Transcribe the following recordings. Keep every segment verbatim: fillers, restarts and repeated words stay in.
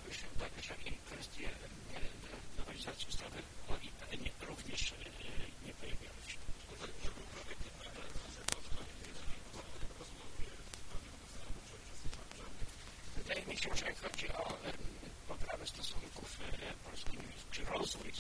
pojawiły się także i kwestie nowelizacji ustawy o I P N ie również nie pojawiały się. Wydaje mi się, że jak chodzi o poprawę stosunków polsko-niemieckich, czy rozwój,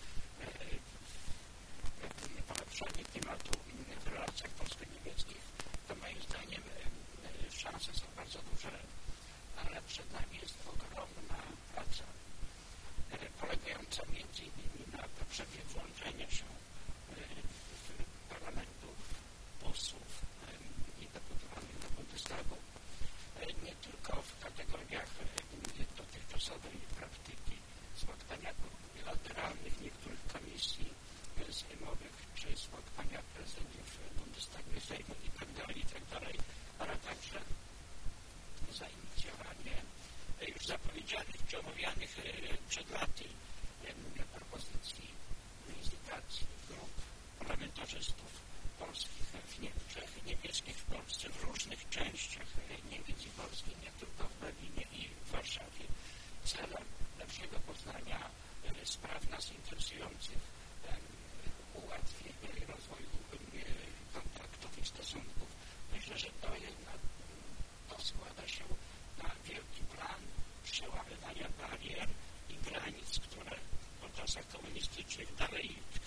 polepszanie klimatu w relacjach polsko-niemieckich, to moim zdaniem szanse są bardzo duże, ale przed nami jest ogromna praca, polegająca między innymi na potrzebie włączenia się parlamentów, posłów i deputowanych do Bundestagu, nie tylko w kategoriach dotychczasowej praktyki spotkania bilateralnych niektórych komisji sejmowych, czy spotkania prezydentów Bundestagu i Sejmu itd., itd., ale także zainicjowanie już zapowiedzianych czy omawianych przed laty propozycji wizytacji grup parlamentarzystów polskich w Niemczech, niemieckich w Polsce, w różnych częściach Niemiec i Polski, nie tylko w Berlinie i w Warszawie, celem lepszego poznania spraw nas interesujących, ułatwienia i rozwoju kontaktów i stosunków. Myślę, że to jednak to składa się na wielki plan przełamywania barier i granic, które po czasach komunistycznych dalej